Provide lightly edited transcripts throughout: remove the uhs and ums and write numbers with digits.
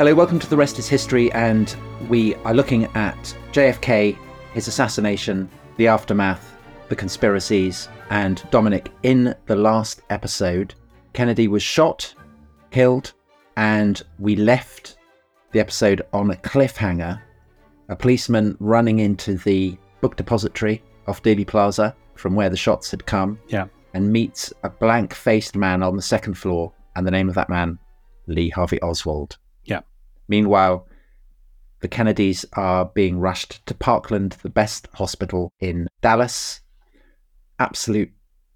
Hello, welcome to The Rest is History, and we are looking at JFK, his assassination, the aftermath, the conspiracies, and Dominic. In the last episode, Kennedy was shot, killed, and we left the episode on a cliffhanger. A policeman running into the book depository off Dealey Plaza from where the shots had come, and meets a blank-faced man on the second floor, and the name of that man, Lee Harvey Oswald. Meanwhile, the Kennedys are being rushed to Parkland, the best hospital in Dallas. Absolute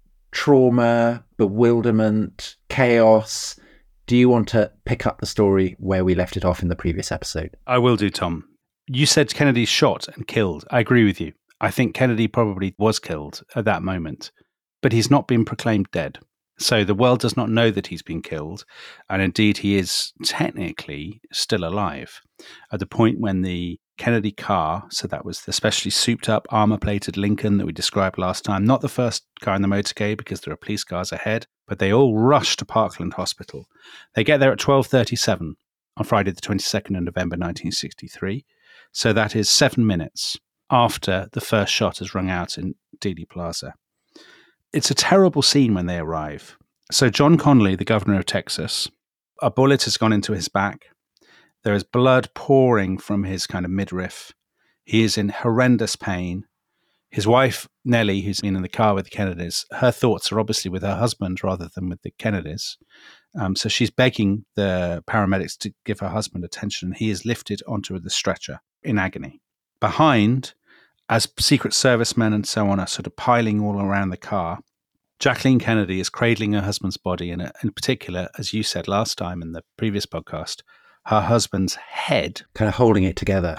trauma, bewilderment, chaos. Do you want to pick up the story where we left it off in the previous episode? I will do, Tom. You said Kennedy shot and killed. I agree with you. I think Kennedy probably was killed at that moment, but he's not been proclaimed dead. So the world does not know that he's been killed, and indeed he is technically still alive. At the point when the Kennedy car, so that was the specially souped up armor-plated Lincoln that we described last time, not the first car in the motorcade because there are police cars ahead, but they all rush to Parkland Hospital. They get there at 12:37 on Friday the 22nd of November 1963, so that is 7 minutes after the first shot has rung out in Dealey Plaza. It's a terrible scene when they arrive. So John Connally, the governor of Texas, a bullet has gone into his back. There is blood pouring from his kind of midriff. He is in horrendous pain. His wife, Nellie, who's been in the car with the Kennedys, her thoughts are obviously with her husband rather than with the Kennedys. So she's begging the paramedics to give her husband attention. He is lifted onto the stretcher in agony. Behind, as Secret Service men and so on are sort of piling all around the car, Jacqueline Kennedy is cradling her husband's body, and in particular, as you said last time in the previous podcast, her husband's head. Kind of holding it together.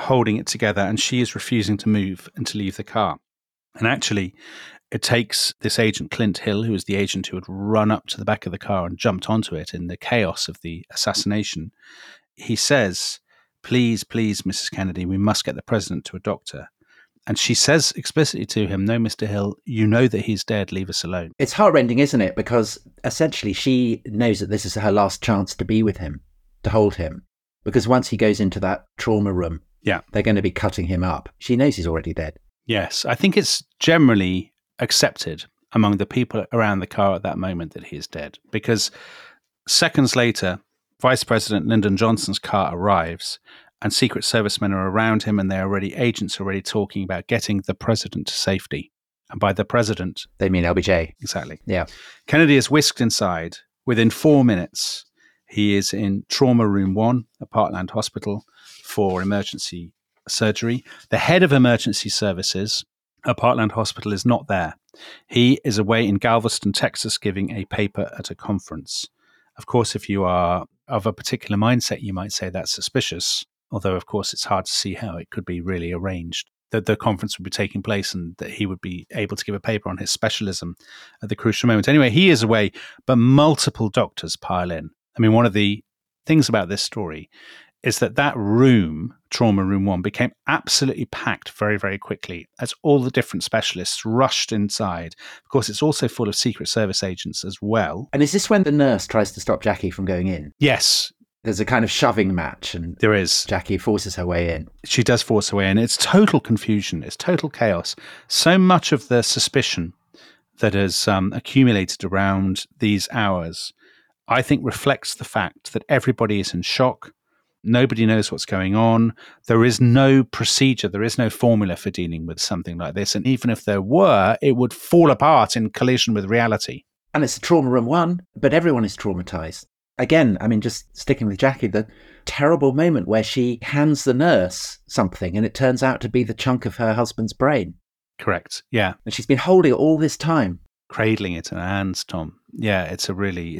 And she is refusing to move and to leave the car. And actually, it takes this agent, Clint Hill, who was the agent who had run up to the back of the car and jumped onto it in the chaos of the assassination. He says, please, Mrs. Kennedy, we must get the president to a doctor. And she says explicitly to him, no, Mr. Hill, you know that he's dead. Leave us alone. It's heartrending, isn't it? Because essentially she knows that this is her last chance to be with him, to hold him. Because once he goes into that trauma room, they're going to be cutting him up. She knows he's already dead. Yes, I think it's generally accepted among the people around the car at that moment that he is dead. Because seconds later, Vice President Lyndon Johnson's car arrives, and Secret Service men are around him, and agents are already talking about getting the president to safety. And by the president, they mean LBJ. Exactly. Yeah. Kennedy is whisked inside. Within 4 minutes, he is in Trauma Room 1 at Parkland Hospital for emergency surgery. The head of emergency services at Parkland Hospital is not there. He is away in Galveston, Texas, giving a paper at a conference. Of course, if you are of a particular mindset, you might say that's suspicious. Although, of course, it's hard to see how it could be really arranged that the conference would be taking place and that he would be able to give a paper on his specialism at the crucial moment. Anyway, he is away, but multiple doctors pile in. I mean, one of the things about this story is that room, Trauma Room 1, became absolutely packed very, very quickly as all the different specialists rushed inside. Of course, it's also full of Secret Service agents as well. And is this when the nurse tries to stop Jackie from going in? Yes. There's a kind of shoving match, and there is. Jackie forces her way in. She does force her way in. It's total confusion. It's total chaos. So much of the suspicion that has accumulated around these hours, I think, reflects the fact that everybody is in shock. Nobody knows what's going on. There is no procedure. There is no formula for dealing with something like this. And even if there were, it would fall apart in collision with reality. And it's Trauma Room 1, but everyone is traumatized. Again, I mean, just sticking with Jackie, the terrible moment where she hands the nurse something and it turns out to be the chunk of her husband's brain. Correct, yeah. And she's been holding it all this time. Cradling it in her hands, Tom. Yeah, it's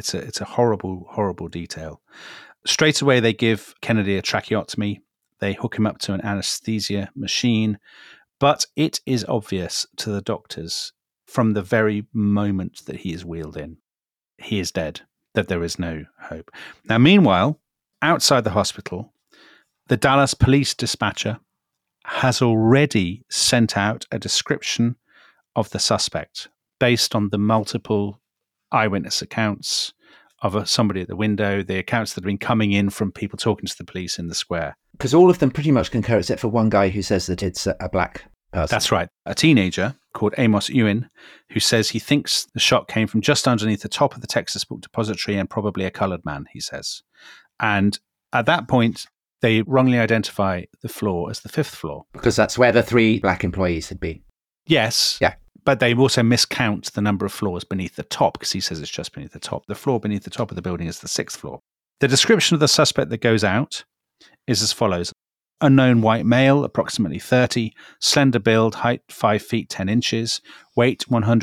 a horrible, horrible detail. Straight away, they give Kennedy a tracheotomy. They hook him up to an anesthesia machine. But it is obvious to the doctors from the very moment that he is wheeled in, he is dead, that there is no hope. Now, meanwhile, outside the hospital, the Dallas police dispatcher has already sent out a description of the suspect based on the multiple eyewitness accounts of somebody at the window, the accounts that have been coming in from people talking to the police in the square. Because all of them pretty much concur, except for one guy who says that it's a black person. That's right. A teenager called Amos Ewan, who says he thinks the shot came from just underneath the top of the Texas Book Depository and probably a coloured man, he says. And at that point, they wrongly identify the floor as the 5th floor. Because that's where the 3 black employees had been. Yes. Yeah. But they also miscount the number of floors beneath the top, because he says it's just beneath the top. The floor beneath the top of the building is the 6th floor. The description of the suspect that goes out is as follows. Unknown white male, approximately 30, slender build, height 5 feet 10 inches, weight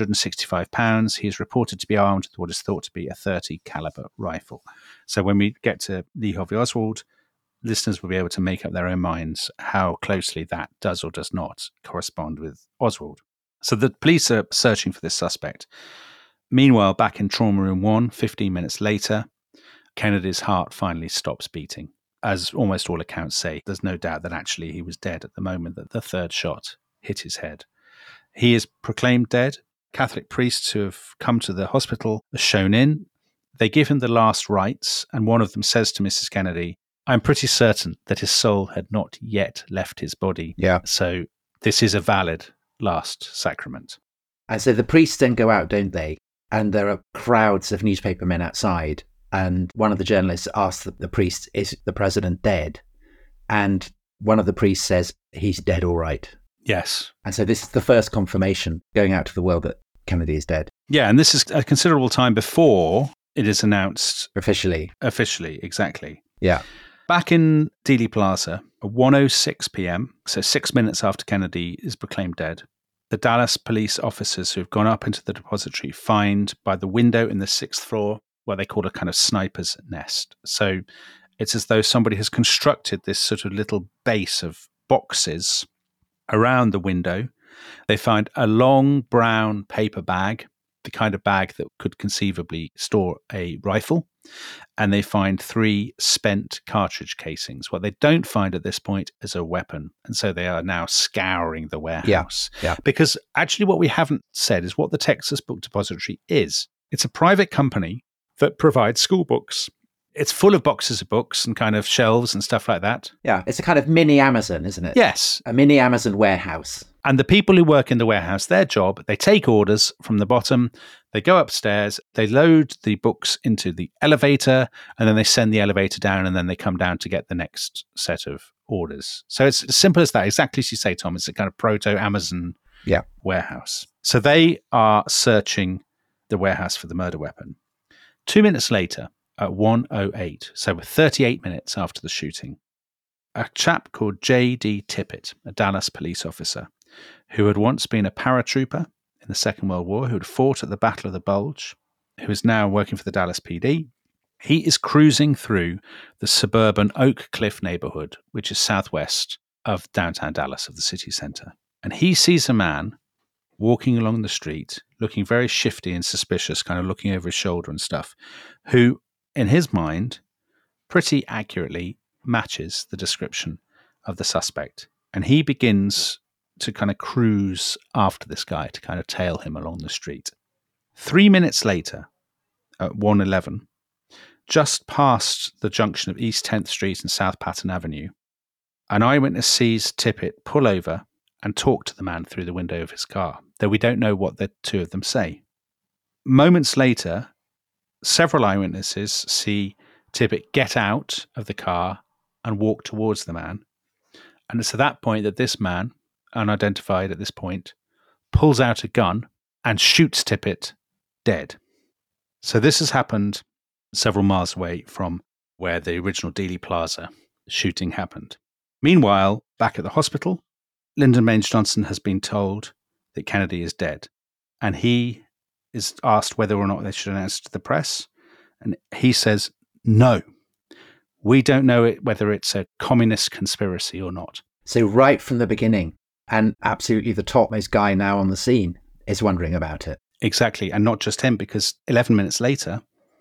165 pounds. He is reported to be armed with what is thought to be a .30 caliber rifle. So when we get to Lee Harvey Oswald, listeners will be able to make up their own minds how closely that does or does not correspond with Oswald. So the police are searching for this suspect. Meanwhile, back in Trauma Room 1, 15 minutes later, Kennedy's heart finally stops beating. As almost all accounts say, there's no doubt that actually he was dead at the moment that the 3rd shot hit his head. He is proclaimed dead. Catholic priests who have come to the hospital are shown in. They give him the last rites, and one of them says to Mrs. Kennedy, I'm pretty certain that his soul had not yet left his body. Yeah. So this is a valid last sacrament. And so the priests then go out, don't they? And there are crowds of newspapermen outside. And one of the journalists asks the priest, is the president dead? And one of the priests says, he's dead all right. Yes. And so this is the first confirmation going out to the world that Kennedy is dead. Yeah, and this is a considerable time before it is announced. Officially, exactly. Yeah. Back in Dealey Plaza, at 1:06 p.m., so 6 minutes after Kennedy is proclaimed dead, the Dallas police officers who have gone up into the depository find by the window in the 6th floor what they call a kind of sniper's nest. So it's as though somebody has constructed this sort of little base of boxes around the window. They find a long brown paper bag, the kind of bag that could conceivably store a rifle. And they find 3 spent cartridge casings. What they don't find at this point is a weapon. And so they are now scouring the warehouse. Yeah. Because actually what we haven't said is what the Texas Book Depository is. It's a private company that provides school books. It's full of boxes of books and kind of shelves and stuff like that. Yeah, it's a kind of mini Amazon, isn't it? Yes. A mini Amazon warehouse. And the people who work in the warehouse, their job, they take orders from the bottom, they go upstairs, they load the books into the elevator, and then they send the elevator down, and then they come down to get the next set of orders. So it's as simple as that, exactly as you say, Tom. It's a kind of proto-Amazon warehouse. So they are searching the warehouse for the murder weapon. 2 minutes later, at 1:08, so 38 minutes after the shooting, a chap called J.D. Tippit, a Dallas police officer, who had once been a paratrooper in the Second World War, who had fought at the Battle of the Bulge, who is now working for the Dallas PD. He is cruising through the suburban Oak Cliff neighborhood, which is southwest of downtown Dallas, of the city center. And he sees a man walking along the street, looking very shifty and suspicious, kind of looking over his shoulder and stuff, who, in his mind, pretty accurately matches the description of the suspect. And he begins to kind of cruise after this guy, to kind of tail him along the street. 3 minutes later, at 1:11, just past the junction of East 10th Street and South Patton Avenue, an eyewitness sees Tippit pull over and talk to the man through the window of his car, though we don't know what the two of them say. Moments later, several eyewitnesses see Tippit get out of the car and walk towards the man. And it's at that point that this man, unidentified at this point, pulls out a gun and shoots Tippit dead. So this has happened several miles away from where the original Dealey Plaza shooting happened. Meanwhile, back at the hospital, Lyndon Baines Johnson has been told that Kennedy is dead. And he is asked whether or not they should announce it to the press. And he says, no, we don't know whether it's a communist conspiracy or not. So right from the beginning, and absolutely the topmost guy now on the scene is wondering about it. Exactly. And not just him, because 11 minutes later,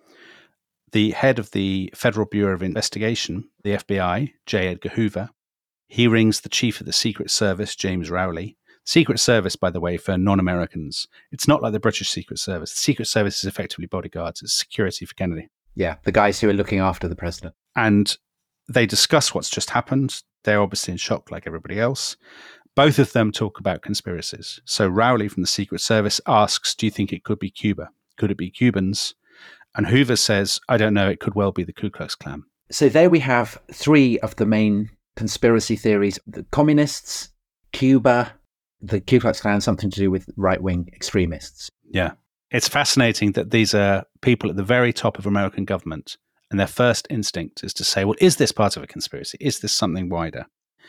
the head of the Federal Bureau of Investigation, the FBI, J. Edgar Hoover, he rings the chief of the Secret Service, James Rowley. Secret Service, by the way, for non-Americans. It's not like the British Secret Service. The Secret Service is effectively bodyguards. It's security for Kennedy. Yeah, the guys who are looking after the president. And they discuss what's just happened. They're obviously in shock like everybody else. Both of them talk about conspiracies. So Rowley from the Secret Service asks, do you think it could be Cuba? Could it be Cubans? And Hoover says, I don't know, it could well be the Ku Klux Klan. So there we have three of the main conspiracy theories. The communists, Cuba, the Ku Klux Klan, something to do with right-wing extremists. Yeah. It's fascinating that these are people at the very top of American government, and their first instinct is to say, well, is this part of a conspiracy? Is this something wider?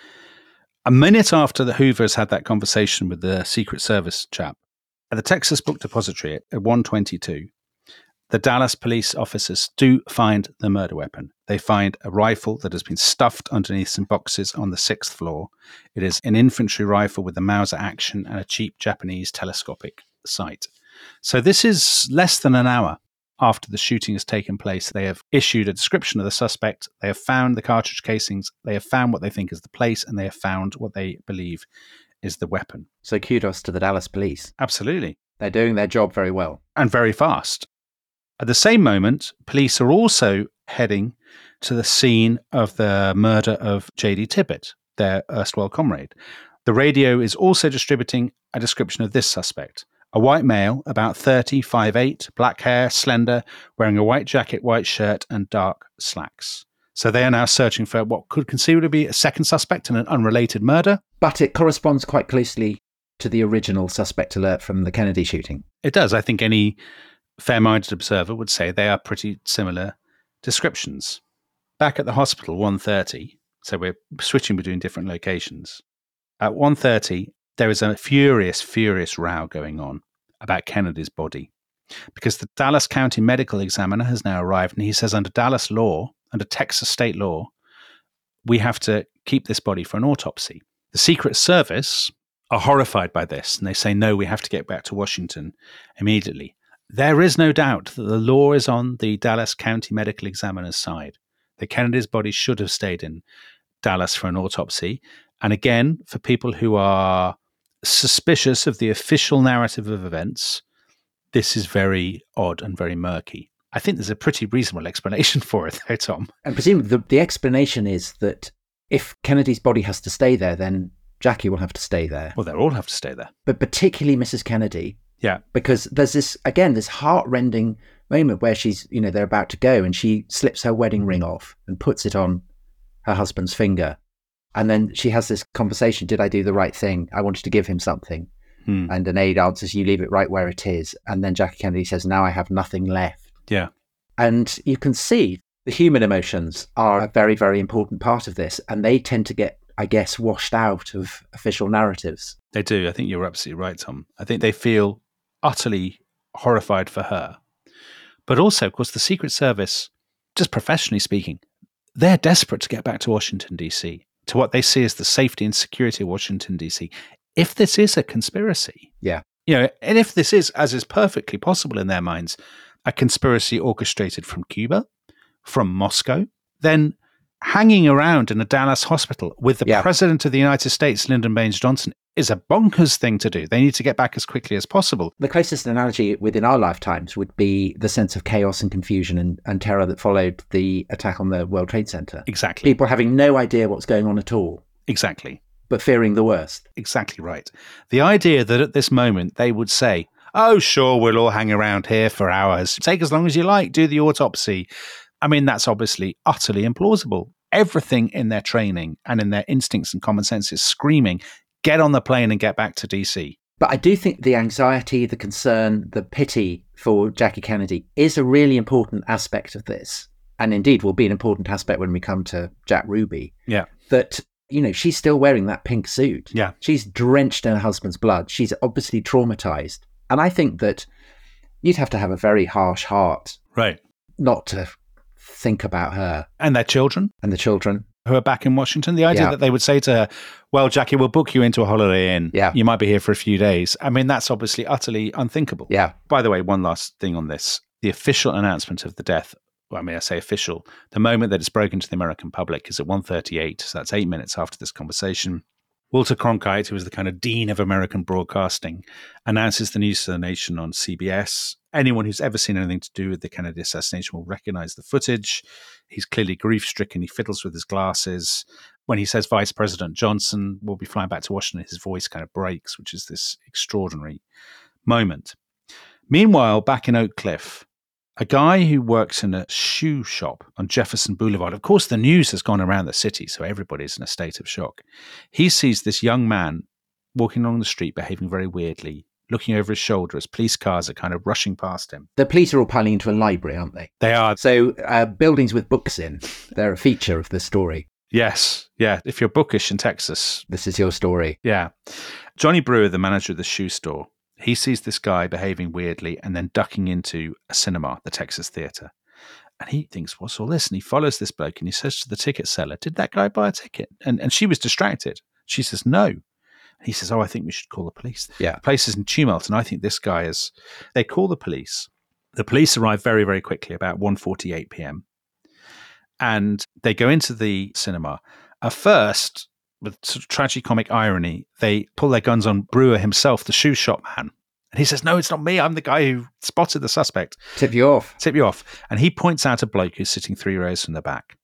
A minute after the Hoovers had that conversation with the Secret Service chap, at the Texas Book Depository at 1:22, the Dallas police officers do find the murder weapon. They find a rifle that has been stuffed underneath some boxes on the 6th floor. It is an infantry rifle with a Mauser action and a cheap Japanese telescopic sight. So this is less than an hour after the shooting has taken place. They have issued a description of the suspect. They have found the cartridge casings. They have found what they think is the place, and they have found what they believe is the weapon. So kudos to the Dallas police. Absolutely. They're doing their job very well. And very fast. At the same moment, police are also heading to the scene of the murder of J.D. Tippit, their erstwhile comrade. The radio is also distributing a description of this suspect. A white male, about 30, 5'8", black hair, slender, wearing a white jacket, white shirt, and dark slacks. So they are now searching for what could conceivably be a second suspect in an unrelated murder. But it corresponds quite closely to the original suspect alert from the Kennedy shooting. It does. I think any fair-minded observer would say they are pretty similar descriptions. Back at the hospital, 1:30, so we're switching between different locations. At 1:30, there is a furious row going on about Kennedy's body, because the Dallas County medical examiner has now arrived, and he says under Dallas law, under Texas state law, we have to keep this body for an autopsy. The Secret Service are horrified by this, and they say, no, we have to get back to Washington immediately. There is no doubt that the law is on the Dallas County medical examiner's side. The Kennedy's body should have stayed in Dallas for an autopsy. And again, for people who are suspicious of the official narrative of events, this is very odd and very murky. I think there's a pretty reasonable explanation for it, though, Tom. And presumably the explanation is that if Kennedy's body has to stay there, then Jackie will have to stay there. Well, they'll all have to stay there. But particularly Mrs. Kennedy. Yeah. Because there's this heart-rending moment where she's, they're about to go, and she slips her wedding ring off and puts it on her husband's finger. And then she has this conversation, did I do the right thing? I wanted to give him something. And an aide answers, you leave it right where it is. And then Jackie Kennedy says, now I have nothing left. Yeah. And you can see the human emotions are a very, very important part of this. And they tend to get, I guess, washed out of official narratives. They do. I think you're absolutely right, Tom. I think they feel utterly horrified for her. But also, of course, the Secret Service, just professionally speaking, they're desperate to get back to Washington, D.C., to what they see as the safety and security of Washington, D.C. If this is a conspiracy, yeah, and if this is, as is perfectly possible in their minds, a conspiracy orchestrated from Cuba, from Moscow, then hanging around in a Dallas hospital with the President of the United States, Lyndon Baines Johnson, is a bonkers thing to do. They need to get back as quickly as possible. The closest analogy within our lifetimes would be the sense of chaos and confusion and terror that followed the attack on the World Trade Center. Exactly. People having no idea what's going on at all. Exactly. But fearing the worst. Exactly right. The idea that at this moment they would say, oh, sure, we'll all hang around here for hours. Take as long as you like, do the autopsy. I mean, that's obviously utterly implausible. Everything in their training and in their instincts and common sense is screaming, get on the plane and get back to DC. But I do think the anxiety, the concern, the pity for Jackie Kennedy is a really important aspect of this. And indeed will be an important aspect when we come to Jack Ruby. Yeah. That, she's still wearing that pink suit. Yeah. She's drenched in her husband's blood. She's obviously traumatized. And I think that you'd have to have a very harsh heart. Right. Not to think about her. And their children. And the children. Who are back in Washington. The idea that they would say to her, well, Jackie, we'll book you into a Holiday Inn. Yeah. You might be here for a few days. I mean, that's obviously utterly unthinkable. Yeah. By the way, one last thing on this. The official announcement of the death, I say official, the moment that it's broken to the American public is at 1:38. So that's 8 minutes after this conversation. Walter Cronkite, who was the kind of dean of American broadcasting, announces the news to the nation on CBS. Anyone who's ever seen anything to do with the Kennedy assassination will recognize the footage. He's clearly grief-stricken. He fiddles with his glasses. When he says Vice President Johnson will be flying back to Washington, his voice kind of breaks, which is this extraordinary moment. Meanwhile, back in Oak Cliff, a guy who works in a shoe shop on Jefferson Boulevard. Of course, the news has gone around the city, so everybody's in a state of shock. He sees this young man walking along the street, behaving very weirdly, looking over his shoulder as police cars are kind of rushing past him. The police are all piling into a library, aren't they? They are. So buildings with books in, they're a feature of the story. Yes. Yeah. If you're bookish in Texas. This is your story. Yeah. Johnny Brewer, the manager of the shoe store, he sees this guy behaving weirdly and then ducking into a cinema, the Texas Theatre. And he thinks, what's all this? And he follows this bloke and he says to the ticket seller, did that guy buy a ticket? And she was distracted. She says, no. And he says, I think we should call the police. Yeah. The place is in tumult. And I think this guy is... They call the police. The police arrive very, very quickly, about 1:48 p.m. And they go into the cinema. At first, with sort of tragicomic irony, they pull their guns on Brewer himself, the shoe shop man. And he says, no, it's not me. I'm the guy who spotted the suspect. Tip you off. And he points out a bloke who's sitting 3 rows from the back.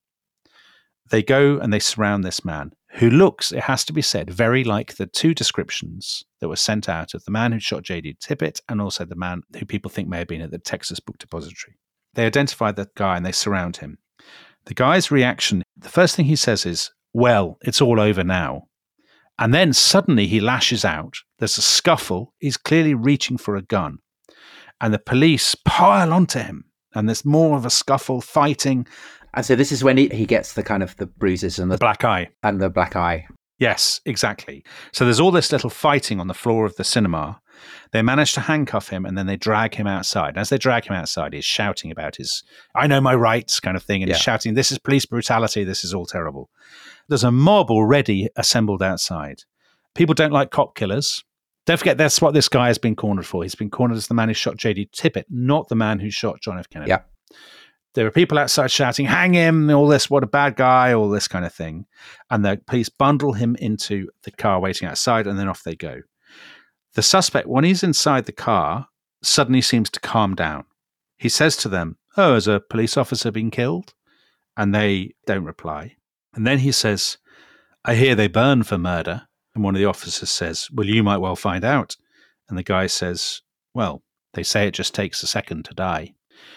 They go and they surround this man who looks, it has to be said, very like the two descriptions that were sent out of the man who shot J.D. Tippit and also the man who people think may have been at the Texas Book Depository. They identify that guy and they surround him. The guy's reaction, the first thing he says is, well, it's all over now. And then suddenly he lashes out. There's a scuffle. He's clearly reaching for a gun. And the police pile onto him. And there's more of a scuffle, fighting. And so this is when he gets the kind of the bruises and The black eye. And the black eye. Yes, exactly. So there's all this little fighting on the floor of the cinema. They manage to handcuff him and then they drag him outside. As they drag him outside, he's shouting about his, I know my rights kind of thing. And he's shouting, this is police brutality. This is all terrible. There's a mob already assembled outside. People don't like cop killers. Don't forget, that's what this guy has been cornered for. He's been cornered as the man who shot J.D. Tippit, not the man who shot John F. Kennedy. Yeah. There are people outside shouting, hang him, all this, what a bad guy, all this kind of thing. And the police bundle him into the car waiting outside, and then off they go. The suspect, when he's inside the car, suddenly seems to calm down. He says to them, oh, has a police officer been killed? And they don't reply. And then he says, I hear they burn for murder. And one of the officers says, well, you might well find out. And the guy says, well, they say it just takes a second to die.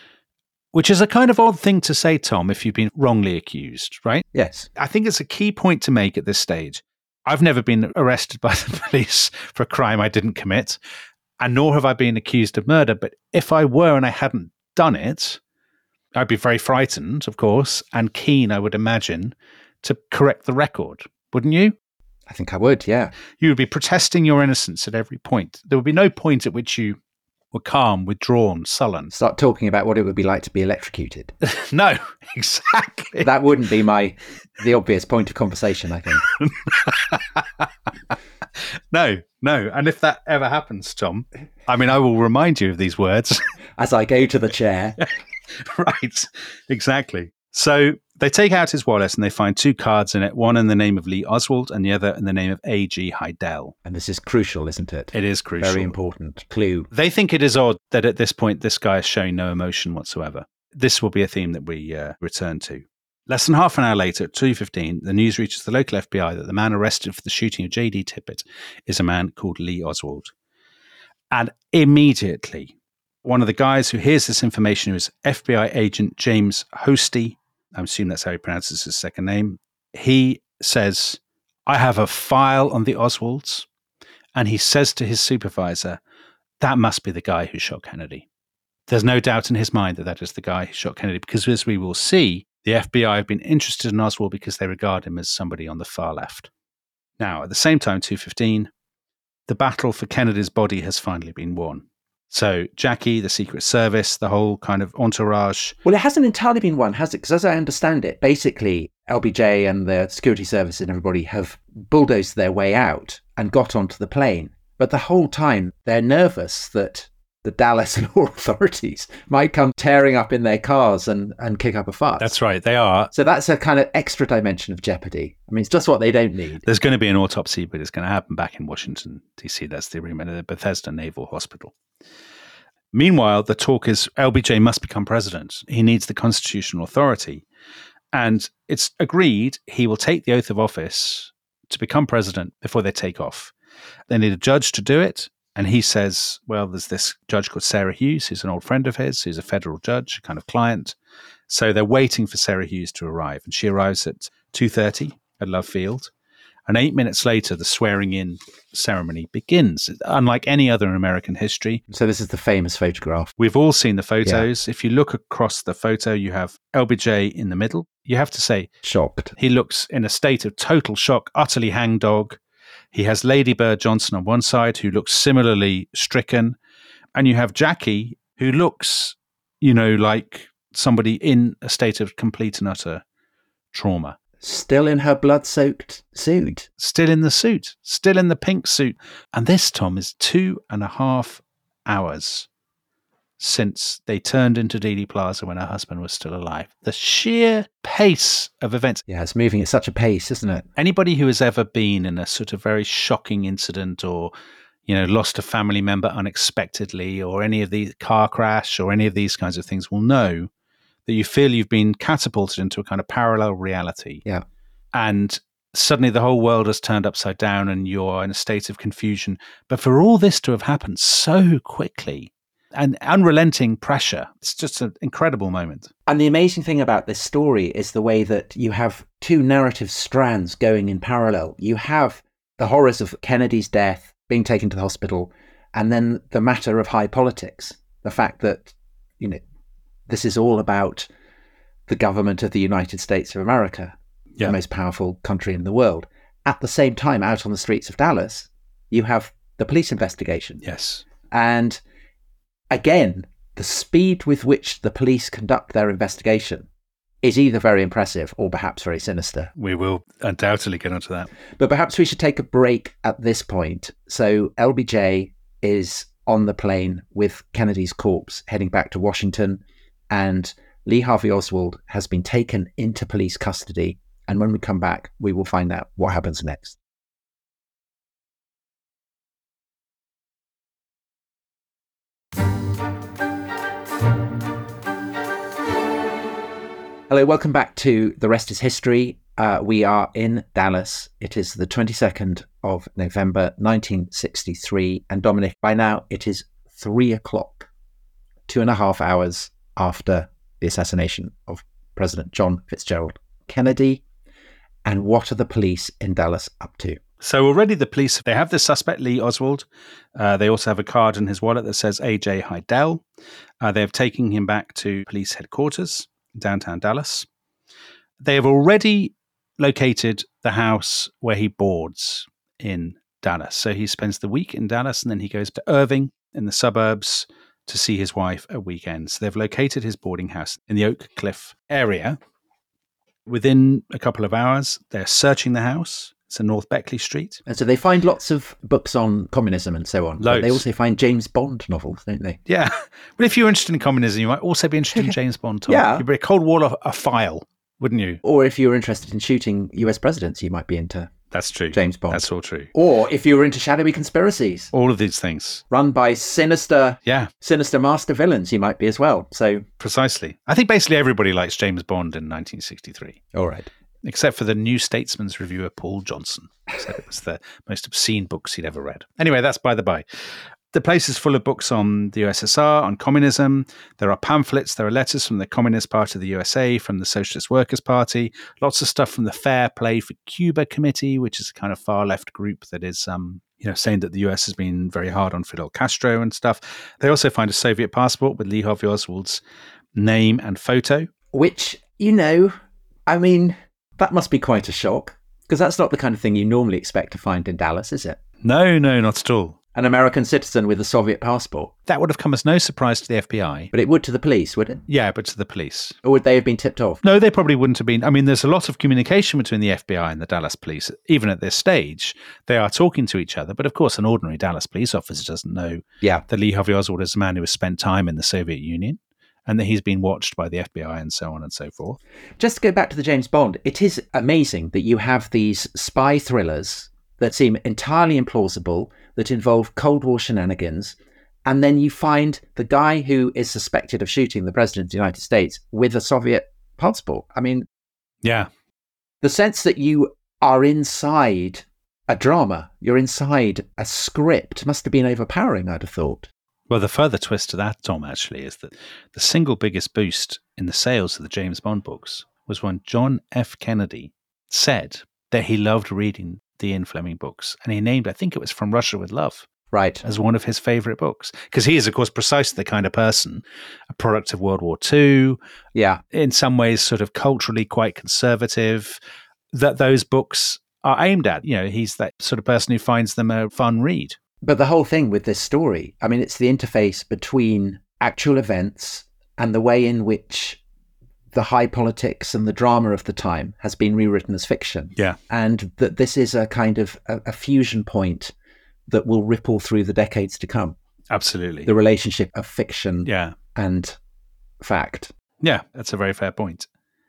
Which is a kind of odd thing to say, Tom, if you've been wrongly accused, right? Yes. I think it's a key point to make at this stage. I've never been arrested by the police for a crime I didn't commit, and nor have I been accused of murder. But if I were and I hadn't done it, I'd be very frightened, of course, and keen, I would imagine, to correct the record. Wouldn't you? I think I would, yeah. You would be protesting your innocence at every point. There would be no point at which you were calm, withdrawn, sullen. Start talking about what it would be like to be electrocuted. No, exactly. That wouldn't be the obvious point of conversation, I think. No. And if that ever happens, Tom, I mean, I will remind you of these words. As I go to the chair. Right, exactly. So they take out his wallet and they find 2 cards in it, one in the name of Lee Oswald and the other in the name of A.G. Heidel. And this is crucial, isn't it? It is crucial. Very important clue. They think it is odd that at this point this guy is showing no emotion whatsoever. This will be a theme that we return to. Less than half an hour later, at 2:15, the news reaches the local FBI that the man arrested for the shooting of J.D. Tippit is a man called Lee Oswald. And immediately, one of the guys who hears this information is FBI agent James Hosty. I assume that's how he pronounces his second name. He says, I have a file on the Oswalds. And he says to his supervisor, that must be the guy who shot Kennedy. There's no doubt in his mind that that is the guy who shot Kennedy, because as we will see, the FBI have been interested in Oswald because they regard him as somebody on the far left. Now, at the same time, 2:15, the battle for Kennedy's body has finally been won. So Jackie, the Secret Service, the whole kind of entourage. Well, it hasn't entirely been won, has it? Because as I understand it, basically LBJ and the security service and everybody have bulldozed their way out and got onto the plane. But the whole time they're nervous that the Dallas law authorities might come tearing up in their cars and kick up a fuss. That's right, they are. So that's a kind of extra dimension of jeopardy. I mean, it's just what they don't need. There's going to be an autopsy, but it's going to happen back in Washington, D.C. That's the agreement at the Bethesda Naval Hospital. Meanwhile, the talk is LBJ must become president. He needs the constitutional authority. And it's agreed he will take the oath of office to become president before they take off. They need a judge to do it. And he says, well, there's this judge called Sarah Hughes, who's an old friend of his, who's a federal judge, a kind of client. So they're waiting for Sarah Hughes to arrive. And she arrives at 2:30 at Love Field. And 8 minutes later, the swearing-in ceremony begins, unlike any other in American history. So this is the famous photograph. We've all seen the photos. Yeah. If you look across the photo, you have LBJ in the middle. You have to say, shocked. He looks in a state of total shock, utterly hangdog. He has Lady Bird Johnson on one side, who looks similarly stricken. And you have Jackie, who looks, like somebody in a state of complete and utter trauma. Still in her blood-soaked suit. Still in the suit. Still in the pink suit. And this, Tom, is 2.5 hours since they turned into Dealey Plaza when her husband was still alive. The sheer pace of events. Yeah, it's moving at such a pace, isn't it? Anybody who has ever been in a sort of very shocking incident or, lost a family member unexpectedly or any of the car crash or any of these kinds of things will know that you feel you've been catapulted into a kind of parallel reality. Yeah. And suddenly the whole world has turned upside down and you're in a state of confusion. But for all this to have happened so quickly and unrelenting pressure, it's just an incredible moment. And the amazing thing about this story is the way that you have two narrative strands going in parallel. You have the horrors of Kennedy's death, being taken to the hospital, and then the matter of high politics. The fact that, this is all about the government of the United States of America, the most powerful country in the world. At the same time, out on the streets of Dallas, you have the police investigation. Yes. And again, the speed with which the police conduct their investigation is either very impressive or perhaps very sinister. We will undoubtedly get onto that. But perhaps we should take a break at this point. So LBJ is on the plane with Kennedy's corpse heading back to Washington. And Lee Harvey Oswald has been taken into police custody. And when we come back, we will find out what happens next. Hello, welcome back to The Rest is History. We are in Dallas. It is the 22nd of November, 1963. And Dominic, by now it is 3:00, 2.5 hours after the assassination of President John Fitzgerald Kennedy. And what are the police in Dallas up to? So already the police, they have the suspect, Lee Oswald. They also have a card in his wallet that says A.J. Heidel. They have taken him back to police headquarters, downtown Dallas. They have already located the house where he boards in Dallas. So he spends the week in Dallas and then he goes to Irving in the suburbs to see his wife at weekends. So they've located his boarding house in the Oak Cliff area. Within a couple of hours, they're searching the house. It's in North Beckley Street. And so they find lots of books on communism and so on. Loads. But they also find James Bond novels, don't they? Yeah. But if you're interested in communism, you might also be interested in James Bond, Tom. Yeah. You'd be a Cold War a file, wouldn't you? Or if you're interested in shooting US presidents, you might be into That's true. James Bond. That's all true. Or if you were into shadowy conspiracies. All of these things. Run by sinister Yeah. master villains, you might be as well. So Precisely. I think basically everybody likes James Bond in 1963. all right. Except for the New Statesman's reviewer, Paul Johnson. He said it was the most obscene books he'd ever read. Anyway, that's by the by. The place is full of books on the USSR, on communism. There are pamphlets, there are letters from the Communist Party of the USA, from the Socialist Workers' Party, lots of stuff from the Fair Play for Cuba Committee, which is a kind of far-left group that is saying that the US has been very hard on Fidel Castro and stuff. They also find a Soviet passport with Lee Harvey Oswald's name and photo. Which, that must be quite a shock, because that's not the kind of thing you normally expect to find in Dallas, is it? No, not at all. An American citizen with a Soviet passport. That would have come as no surprise to the FBI. But it would to the police, would it? Yeah, but to the police. Or would they have been tipped off? No, they probably wouldn't have been. I mean, there's a lot of communication between the FBI and the Dallas police. Even at this stage, they are talking to each other. But of course, an ordinary Dallas police officer doesn't know that Lee Harvey Oswald is a man who has spent time in the Soviet Union and that he's been watched by the FBI and so on and so forth. Just to go back to the James Bond, it is amazing that you have these spy thrillers that seem entirely implausible, that involve Cold War shenanigans, and then you find the guy who is suspected of shooting the President of the United States with a Soviet passport. I mean, yeah, the sense that you are inside a drama, you're inside a script, must have been overpowering, I'd have thought. Well, the further twist to that, Tom, actually, is that the single biggest boost in the sales of the James Bond books was when John F. Kennedy said that he loved reading the Ian Fleming books, and he named, I think it was From Russia with Love, right, as one of his favorite books, because he is, of course, precisely the kind of person, a product of World War II, in some ways sort of culturally quite conservative, that those books are aimed at. You know, he's that sort of person who finds them a fun read. But the whole thing with this story, I mean, it's the interface between actual events and the way in which the high politics and the drama of the time has been rewritten as fiction. Yeah. And that this is a kind of a fusion point that will ripple through the decades to come. Absolutely. The relationship of fiction and fact. Yeah, that's a very fair point.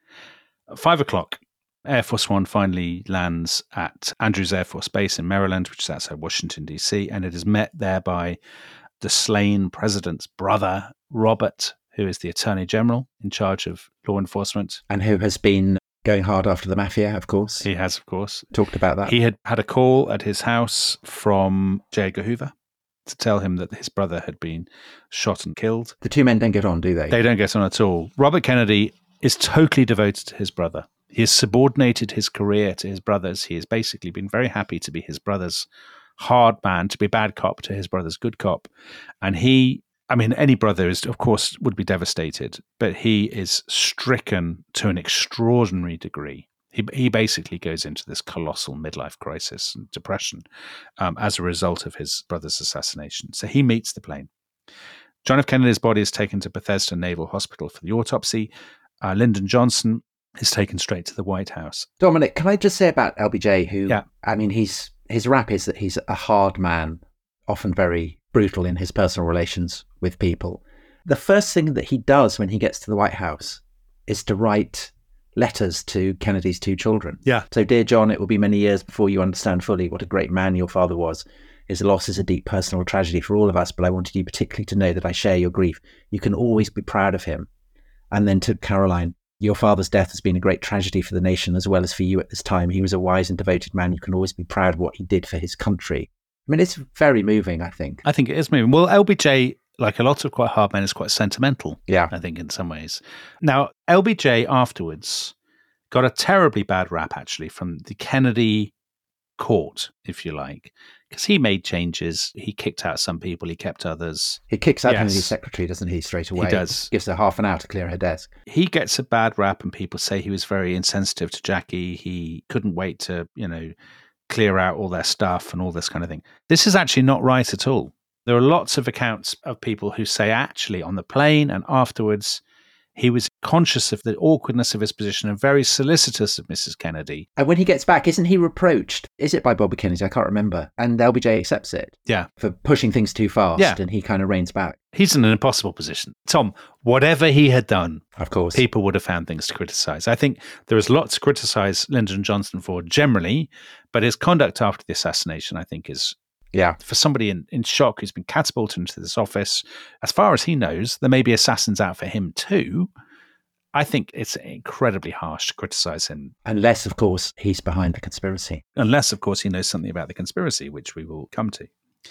5 o'clock, Air Force One finally lands at Andrews Air Force Base in Maryland, which is outside Washington, D.C., and it is met there by the slain president's brother, Robert, who is the Attorney General in charge of law enforcement. And who has been going hard after the mafia, of course. He has, of course. Talked about that. He had had a call at his house from J. Edgar Hoover to tell him that his brother had been shot and killed. The two men don't get on, do they? They don't get on at all. Robert Kennedy is totally devoted to his brother. He has subordinated his career to his brother's. He has basically been very happy to be his brother's hard man, to be bad cop to his brother's good cop. And any brother is, of course, would be devastated, but he is stricken to an extraordinary degree. He basically goes into this colossal midlife crisis and depression as a result of his brother's assassination. So he meets the plane. John F. Kennedy's body is taken to Bethesda Naval Hospital for the autopsy. Lyndon Johnson is taken straight to the White House. Dominic, can I just say about LBJ, who, his rap is that he's a hard man, often very brutal in his personal relations with people. The first thing that he does when he gets to the White House is to write letters to Kennedy's two children. Yeah. So, dear John, it will be many years before you understand fully what a great man your father was. His loss is a deep personal tragedy for all of us, but I wanted you particularly to know that I share your grief. You can always be proud of him. And then to Caroline, your father's death has been a great tragedy for the nation as well as for you at this time. He was a wise and devoted man. You can always be proud of what he did for his country. I mean, it's very moving, I think. I think it is moving. Well, LBJ, like a lot of quite hard men, is quite sentimental, yeah, I think, in some ways. Now, LBJ afterwards got a terribly bad rap, actually, from the Kennedy court, if you like, because he made changes. He kicked out some people. He kept others. He kicks out Kennedy's secretary, doesn't he, straight away? He does. Gives her half an hour to clear her desk. He gets a bad rap, and people say he was very insensitive to Jackie. He couldn't wait to, clear out all their stuff and all this kind of thing. This is actually not right at all. There are lots of accounts of people who say actually on the plane and afterwards he was conscious of the awkwardness of his position and very solicitous of Mrs. Kennedy. And when he gets back, isn't he reproached? Is it by Bobby Kennedy? I can't remember. And LBJ accepts it. Yeah. For pushing things too fast, and he kind of reins back. He's in an impossible position. Tom, whatever he had done, of course, people would have found things to criticize. I think there is lots to criticize Lyndon Johnson for generally, but his conduct after the assassination, I think, is... Yeah. For somebody in shock who's been catapulted into this office, as far as he knows, there may be assassins out for him too. I think it's incredibly harsh to criticize him. Unless, of course, he's behind the conspiracy. Unless, of course, he knows something about the conspiracy, which we will come to.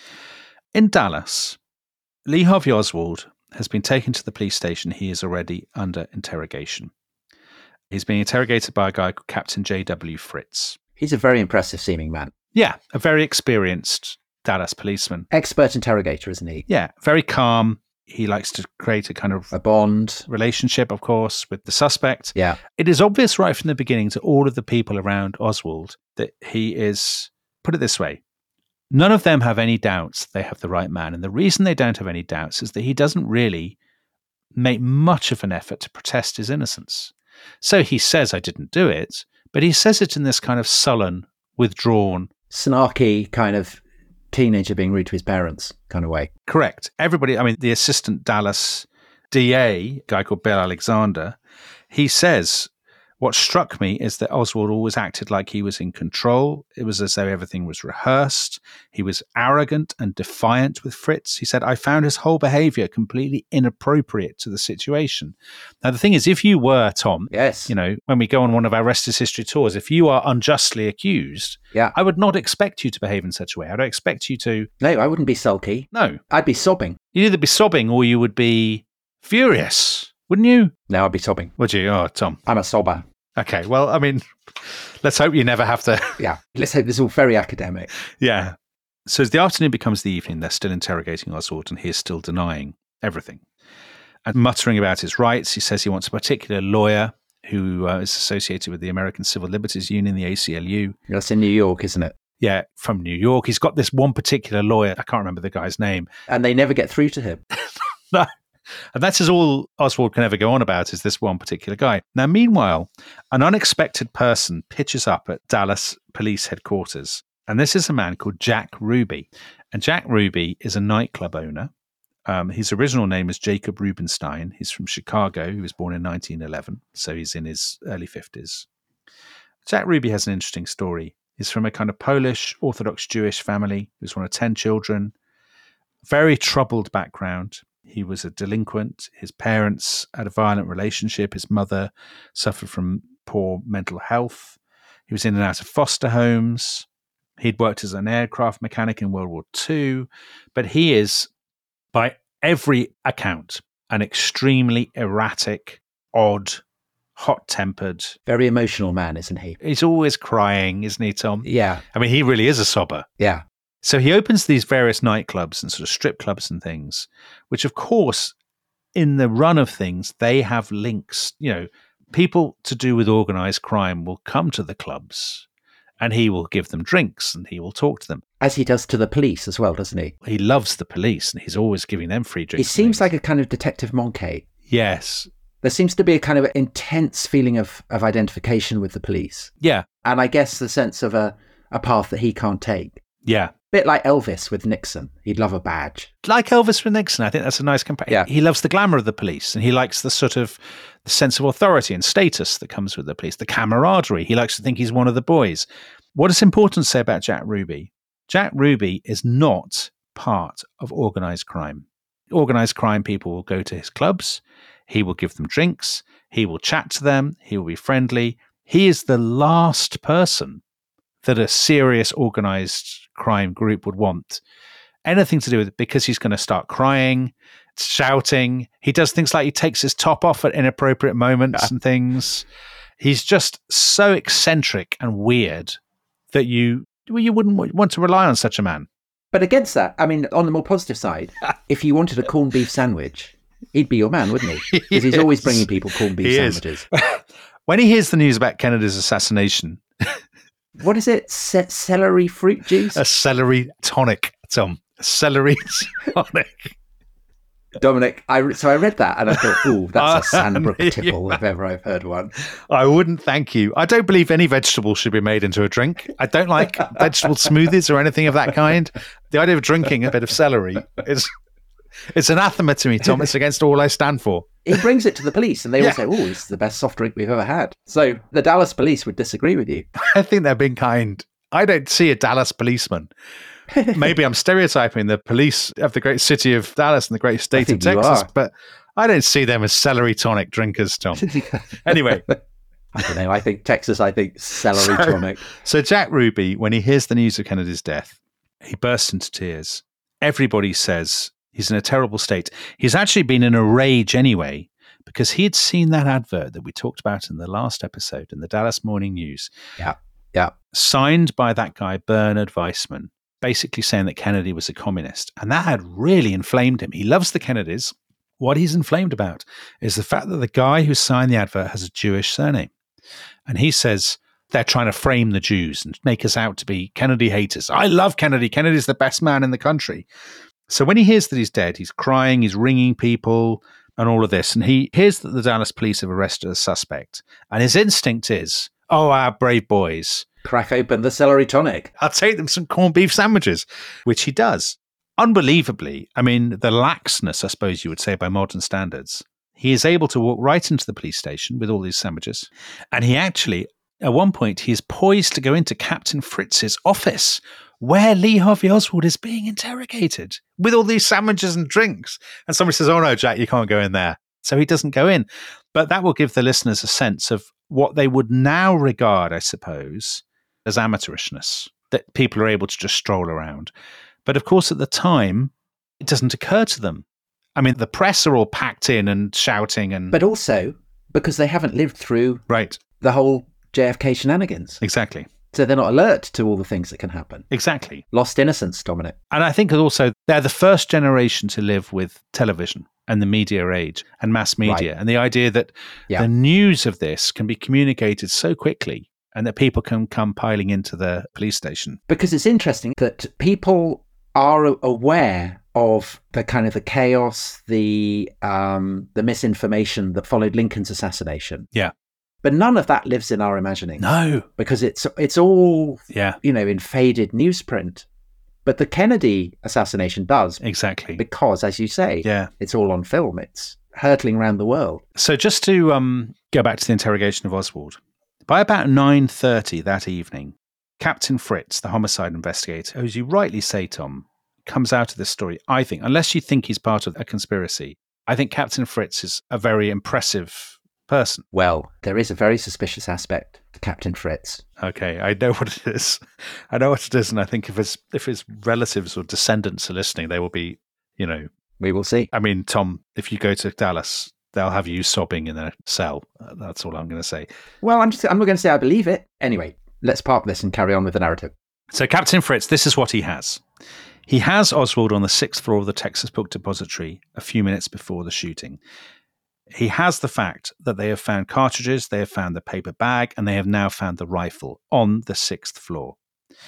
In Dallas, Lee Harvey Oswald has been taken to the police station. He is already under interrogation. He's being interrogated by a guy called Captain J.W. Fritz. He's a very impressive seeming man. Yeah, a very experienced Dallas policeman. Expert interrogator, isn't he? Yeah, very calm. He likes to create a kind of a bond relationship, of course, with the suspect. Yeah. It is obvious right from the beginning to all of the people around Oswald that he is, put it this way, None of them have any doubts they have the right man. And the reason they don't have any doubts is that he doesn't really make much of an effort to protest his innocence. So he says, I didn't do it, but he says it in this kind of sullen, withdrawn, snarky kind of teenager being rude to his parents kind of way. Correct. Everybody, I mean, the assistant Dallas DA, guy called Bill Alexander, he says, what struck me is that Oswald always acted like he was in control. It was as though everything was rehearsed. He was arrogant and defiant with Fritz. He said, I found his whole behavior completely inappropriate to the situation. Now, the thing is, if you were, Tom, yes, when we go on one of our Rest is History tours, if you are unjustly accused, I would not expect you to behave in such a way. I don't expect you to. No, I wouldn't be sulky. No. I'd be sobbing. You'd either be sobbing or you would be furious, wouldn't you? No, I'd be sobbing. Would you? Oh, Tom. I'm a sobber. Okay, well, I mean, let's hope you never have to. Yeah, let's hope this is all very academic. Yeah. So as the afternoon becomes the evening, they're still interrogating Oswald and he is still denying everything and muttering about his rights. He says he wants a particular lawyer who is associated with the American Civil Liberties Union, the ACLU. That's in New York, isn't it? Yeah, from New York. He's got this one particular lawyer. I can't remember the guy's name. And they never get through to him. No. And that's all Oswald can ever go on about is this one particular guy. Now, meanwhile, an unexpected person pitches up at Dallas Police Headquarters. And this is a man called Jack Ruby. And Jack Ruby is a nightclub owner. His original name is Jacob Rubenstein. He's from Chicago. He was born in 1911. So he's in his early 50s. Jack Ruby has an interesting story. He's from a kind of Polish Orthodox Jewish family. He was one of 10 children. Very troubled background. He was a delinquent. His parents had a violent relationship. His mother suffered from poor mental health. He was in and out of foster homes. He'd worked as an aircraft mechanic in World War II. But he is, by every account, an extremely erratic, odd, hot-tempered. Very emotional man, isn't he? He's always crying, isn't he, Tom? Yeah. I mean, he really is a sobber. Yeah. So he opens these various nightclubs and sort of strip clubs and things, which of course, in the run of things, they have links. People to do with organized crime will come to the clubs and he will give them drinks and he will talk to them. As he does to the police as well, doesn't he? He loves the police and he's always giving them free drinks. He seems like a kind of Detective Monkey. Yes. There seems to be a kind of intense feeling of identification with the police. Yeah. And I guess the sense of a path that he can't take. Yeah. Bit like Elvis with Nixon. He'd love a badge. Like Elvis with Nixon. I think that's a nice comparison. Yeah. He loves the glamour of the police and he likes the sort of the sense of authority and status that comes with the police, the camaraderie. He likes to think he's one of the boys. What is important to say about Jack Ruby? Jack Ruby is not part of organized crime. Organized crime people will go to his clubs. He will give them drinks. He will chat to them. He will be friendly. He is the last person that a serious organized crime group would want anything to do with it, because he's going to start crying, shouting. He does things like he takes his top off at inappropriate moments and things. He's just so eccentric and weird that you wouldn't want to rely on such a man. But against that, I mean, on the more positive side, if you wanted a corned beef sandwich, he'd be your man, wouldn't he? Because he's always bringing people corned beef sandwiches. When he hears the news about Kennedy's assassination... What is it? Celery fruit juice? A celery tonic, Tom. A celery tonic. Dominic, I read that and I thought, ooh, that's a Sandbrook tipple if ever I've heard one. I wouldn't thank you. I don't believe any vegetable should be made into a drink. I don't like vegetable smoothies or anything of that kind. The idea of drinking a bit of celery is... It's anathema to me, Tom. It's against all I stand for. He brings it to the police and they all say, oh, this is the best soft drink we've ever had. So the Dallas police would disagree with you. I think they're being kind. I don't see a Dallas policeman. Maybe I'm stereotyping the police of the great city of Dallas and the great state of Texas, but I don't see them as celery tonic drinkers, Tom. Anyway. I don't know. I think Texas, I think celery tonic. So Jack Ruby, when he hears the news of Kennedy's death, he bursts into tears. Everybody says... he's in a terrible state. He's actually been in a rage anyway, because he had seen that advert that we talked about in the last episode in the Dallas Morning News. Yeah. Signed by that guy, Bernard Weissman, basically saying that Kennedy was a communist. And that had really inflamed him. He loves the Kennedys. What he's inflamed about is the fact that the guy who signed the advert has a Jewish surname. And he says, they're trying to frame the Jews and make us out to be Kennedy haters. I love Kennedy. Kennedy's the best man in the country. So when he hears that he's dead, he's crying, he's ringing people and all of this. And he hears that the Dallas police have arrested a suspect. And his instinct is, oh, our brave boys. Crack open the celery tonic. I'll take them some corned beef sandwiches, which he does. Unbelievably, I mean, the laxness, I suppose you would say, by modern standards, he is able to walk right into the police station with all these sandwiches. And he actually, at one point, he is poised to go into Captain Fritz's office where Lee Harvey Oswald is being interrogated with all these sandwiches and drinks. And somebody says, oh no, Jack, you can't go in there. So he doesn't go in. But that will give the listeners a sense of what they would now regard, I suppose, as amateurishness, that people are able to just stroll around. But of course, at the time, it doesn't occur to them. I mean, the press are all packed in and shouting. But also, because they haven't lived through the whole JFK shenanigans. Exactly. So they're not alert to all the things that can happen. Exactly. Lost innocence, Dominic. And I think also they're the first generation to live with television and the media age and mass media. Right. And the idea that the news of this can be communicated so quickly and that people can come piling into the police station. Because it's interesting that people are aware of the kind of the chaos, the misinformation that followed Lincoln's assassination. Yeah. But none of that lives in our imagining. No. Because it's all, in faded newsprint. But the Kennedy assassination does. Exactly. Because, as you say, it's all on film. It's hurtling around the world. So just to go back to the interrogation of Oswald, by about 9:30 that evening, Captain Fritz, the homicide investigator, as you rightly say, Tom, comes out of this story, I think, unless you think he's part of a conspiracy, I think Captain Fritz is a very impressive person. Well, there is a very suspicious aspect to Captain Fritz. Okay, I know what it is. And I think if his relatives or descendants are listening, they will be, We will see. I mean, Tom, if you go to Dallas, they'll have you sobbing in a cell. That's all I'm going to say. Well, I'm not going to say I believe it. Anyway, let's park this and carry on with the narrative. So Captain Fritz, this is what he has. He has Oswald on the 6th floor of the Texas Book Depository a few minutes before the shooting. He has the fact that they have found cartridges, they have found the paper bag, and they have now found the rifle on the 6th floor.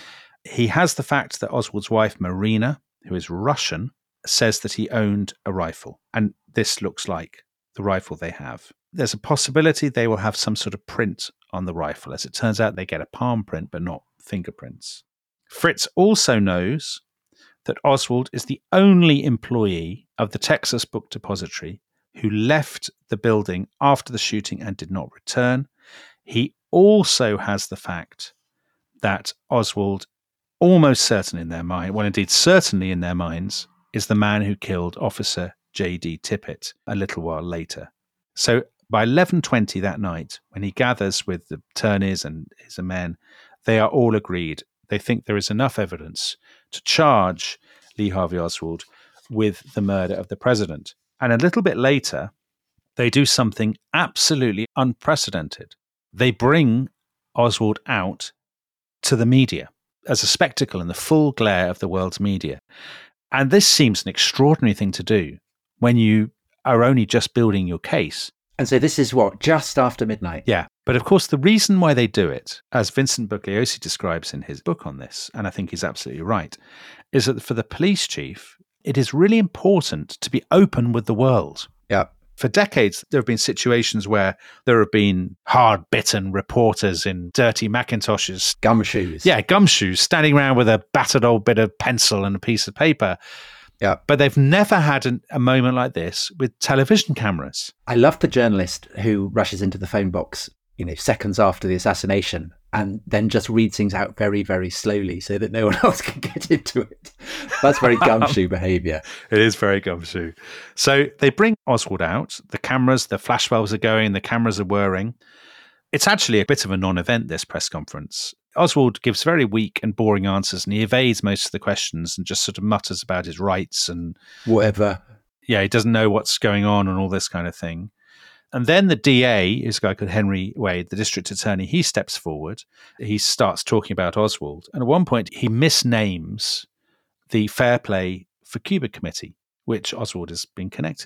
He has the fact that Oswald's wife, Marina, who is Russian, says that he owned a rifle. And this looks like the rifle they have. There's a possibility they will have some sort of print on the rifle. As it turns out, they get a palm print, but not fingerprints. Fritz also knows that Oswald is the only employee of the Texas Book Depository who left the building after the shooting and did not return. He also has the fact that Oswald, almost certain in their mind, well, indeed, certainly in their minds, is the man who killed Officer J.D. Tippit a little while later. So by 11:20 that night, when he gathers with the attorneys and his men, they are all agreed. They think there is enough evidence to charge Lee Harvey Oswald with the murder of the president. And a little bit later, they do something absolutely unprecedented. They bring Oswald out to the media as a spectacle in the full glare of the world's media. And this seems an extraordinary thing to do when you are only just building your case. And so this is just after midnight? Yeah. But of course, the reason why they do it, as Vincent Bugliosi describes in his book on this, and I think he's absolutely right, is that for the police chief, it is really important to be open with the world. Yeah. For decades, there have been situations where there have been hard-bitten reporters in dirty Macintoshes. Gumshoes. Yeah, gumshoes, standing around with a battered old bit of pencil and a piece of paper. Yeah. But they've never had a moment like this with television cameras. I love the journalist who rushes into the phone box, seconds after the assassination, and then just reads things out very, very slowly so that no one else can get into it. That's very gumshoe behaviour. It is very gumshoe. So they bring Oswald out. The cameras, the flash bulbs are going, the cameras are whirring. It's actually a bit of a non-event, this press conference. Oswald gives very weak and boring answers, and he evades most of the questions and just sort of mutters about his rights and whatever. Yeah, he doesn't know what's going on and all this kind of thing. And then the DA, is a guy called Henry Wade, the district attorney, he steps forward. He starts talking about Oswald. And at one point, he misnames the Fair Play for Cuba Committee, which Oswald has been connected to.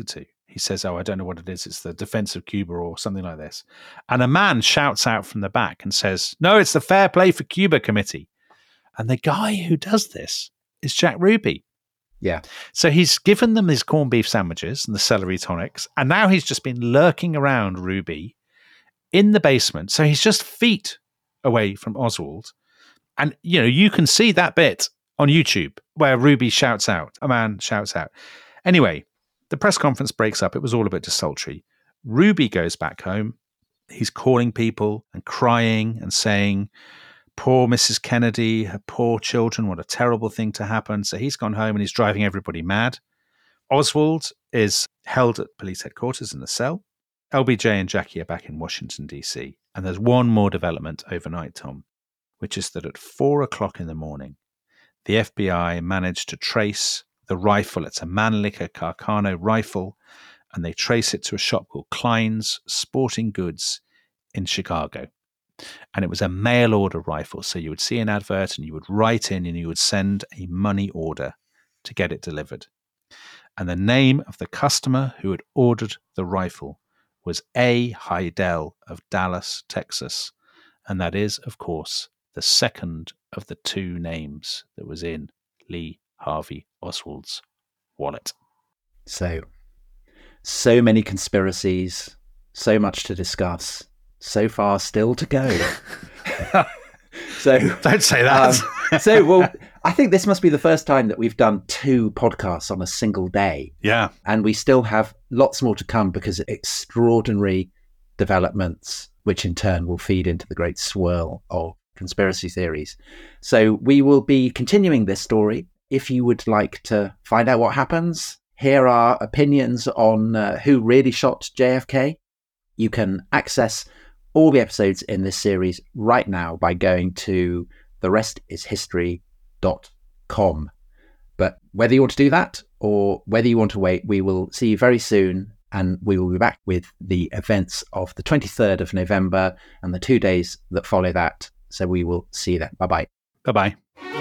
He says, I don't know what it is. It's the defense of Cuba or something like this. And a man shouts out from the back and says, no, it's the Fair Play for Cuba Committee. And the guy who does this is Jack Ruby. Yeah. So he's given them his corned beef sandwiches and the celery tonics. And now he's just been lurking around Ruby in the basement. So he's just feet away from Oswald. And, you can see that bit on YouTube where Ruby shouts out. A man shouts out. Anyway, the press conference breaks up. It was all a bit desultory. Ruby goes back home. He's calling people and crying and saying, poor Mrs. Kennedy, her poor children, what a terrible thing to happen. So he's gone home and he's driving everybody mad. Oswald is held at police headquarters in a cell. LBJ and Jackie are back in Washington, D.C. And there's one more development overnight, Tom, which is that at 4:00 in the morning, the FBI managed to trace the rifle. It's a Mannlicher Carcano rifle, and they trace it to a shop called Klein's Sporting Goods in Chicago. And it was a mail order rifle. So you would see an advert and you would write in and you would send a money order to get it delivered. And the name of the customer who had ordered the rifle was A. Heidel of Dallas, Texas. And that is, of course, the second of the two names that was in Lee Harvey Oswald's wallet. So many conspiracies, so much to discuss, so far still to go. So don't say that. I think this must be the first time that we've done 2 podcasts on a single day. Yeah. And we still have lots more to come because of extraordinary developments, which in turn will feed into the great swirl of conspiracy theories. So we will be continuing this story. If you would like to find out what happens, hear our opinions on who really shot JFK, you can access all the episodes in this series right now by going to therestishistory.com. But whether you want to do that or whether you want to wait, we will see you very soon, and we will be back with the events of the 23rd of November and the 2 days that follow that. So we will see you then. Bye-bye. Bye-bye.